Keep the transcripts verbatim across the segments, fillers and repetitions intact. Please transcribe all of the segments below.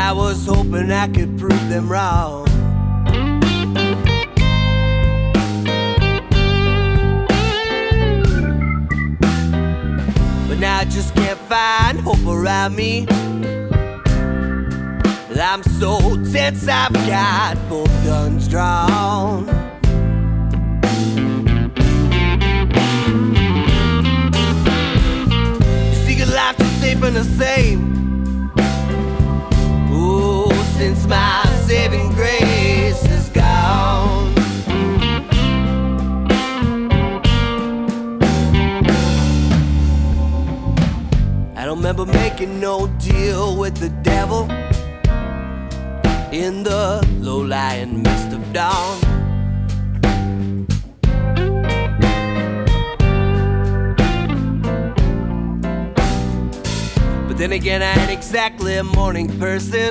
I was hoping I could prove them wrong. But now I just can't find hope around me. I'm so tense, I've got both guns drawn. You see, your life just ain't been the same. Oh, since my saving grace is gone. I don't remember making no deal with the devil in the low-lying mist of dawn. But then again, I ain't exactly a morning person,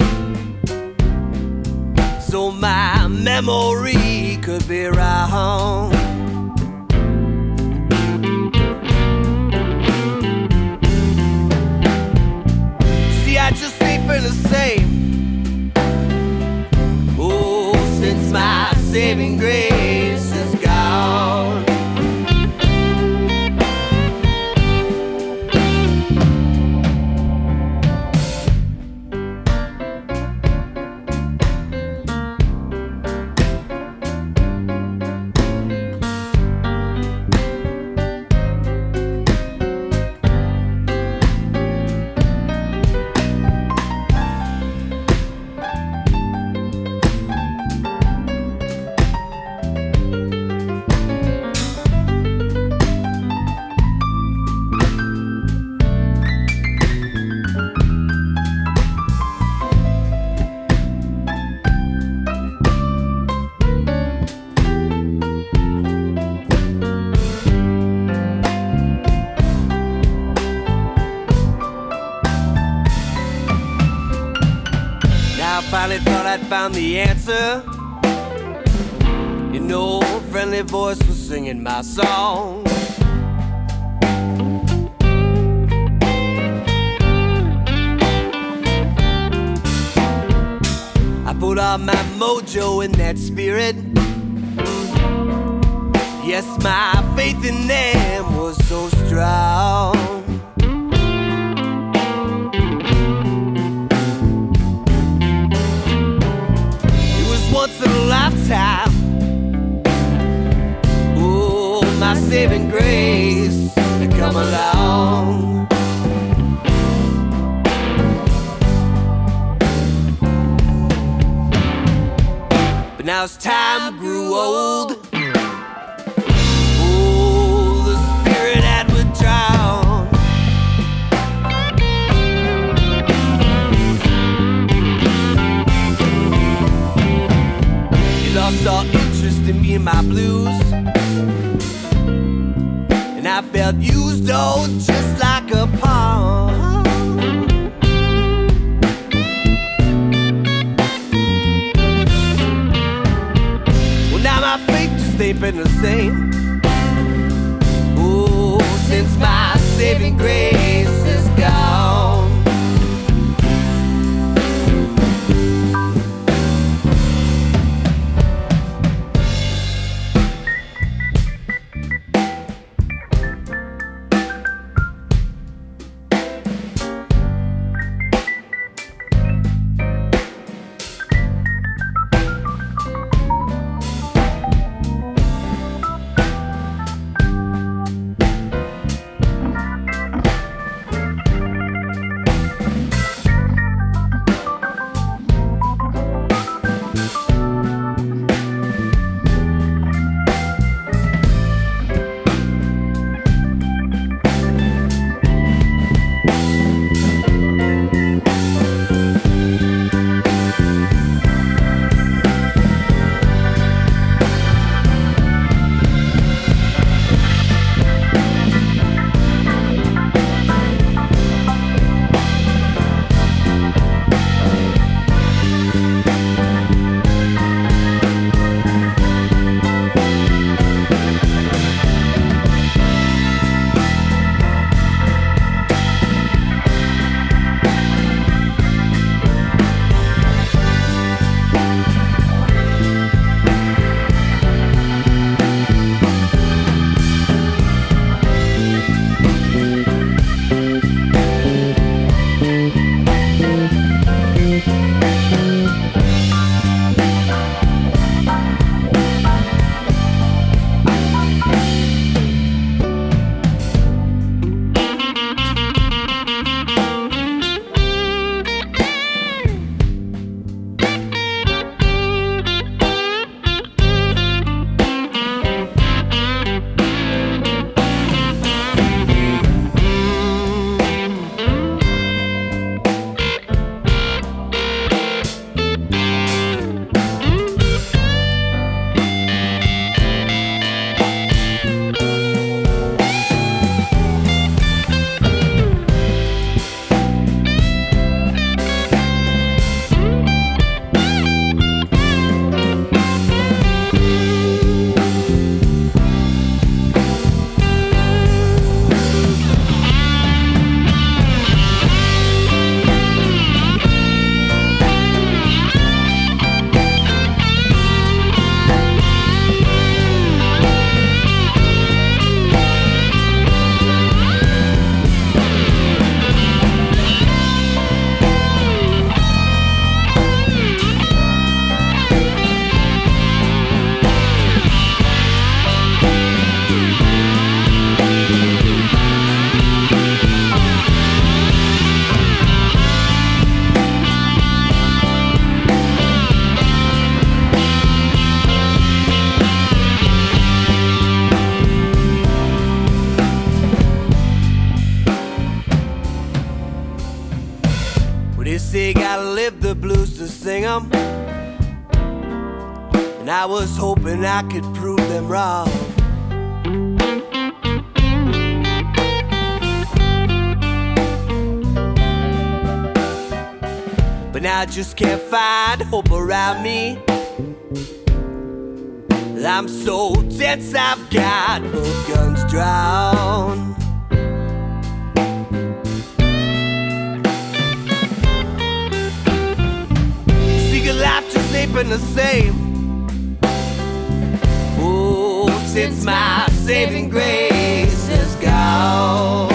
so my memory could be wrong. See, I just ain't been the same. Oh, since my saving grace is gone. I finally thought I'd found the answer. You know, a friendly voice was singing my song. I put all my mojo in that spirit. Yes, my faith in them was so strong. Once in a lifetime, oh, my saving grace had come along. But now as time grew old, oh, the spirit had withdrawn. Lost all interest in me and my blues, and I felt used, oh, just like a pawn. Well, now my faith just ain't been the same. Oh, since my saving grace is gone. But they say gotta live the blues to sing 'em, and I was hoping I could prove them wrong. But now I just can't find hope around me. I'm so tense, I've got both guns drawn. Secret life just ain't been the same. Oh, since my saving grace is gone.